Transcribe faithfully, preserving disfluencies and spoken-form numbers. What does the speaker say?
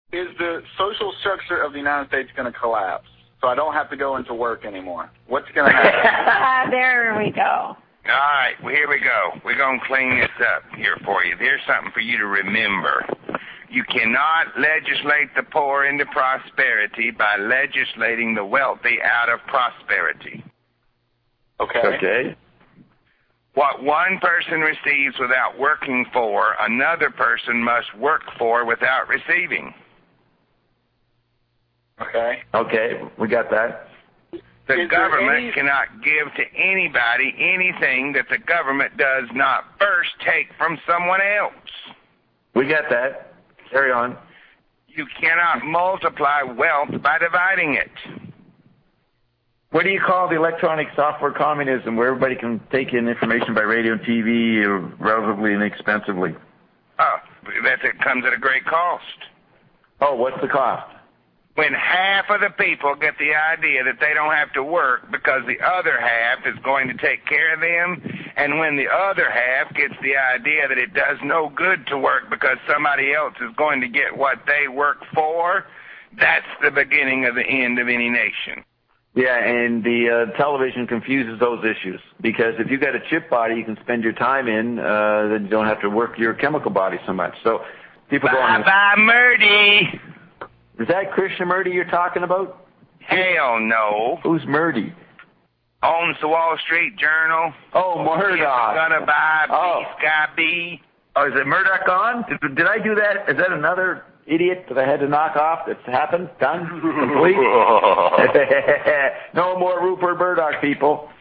Is the social structure of the United States going to collapse so I don't have to go into work anymore? What's going to happen? uh, there we go. All right, well, here we go. We're going to clean this up here for you. There's something for you to remember. You cannot legislate the poor into prosperity by legislating the wealthy out of prosperity. Okay. Okay. What one person receives without working for, another person must work for without receiving. Okay. Okay, we got that. The Is government any... cannot give to anybody anything that the government does not first take from someone else. We got that. Carry on. You cannot multiply wealth by dividing it. What do you call the electronic software communism where everybody can take in information by radio and T V relatively inexpensively? Oh, that it comes at a great cost. Oh, what's the cost? When half of the people get the idea that they don't have to work because the other half is going to take care of them, and when the other half gets the idea that it does no good to work because somebody else is going to get what they work for, that's the beginning of the end of any nation. Yeah, and the uh, television confuses those issues because if you got a chip body you can spend your time in, uh, then you don't have to work your chemical body so much. So people go on. Bye-bye, Murdy. Is that Krishnamurti you're talking about? Hell no. Who's Murdy? Owns the Wall Street Journal. Oh, Murdoch. Gonna buy Oh. Sky B. Oh, is it Murdoch gone? Did, did I do that? Is that another idiot that I had to knock off that's happened? Done? Complete? No more Rupert Murdoch, people.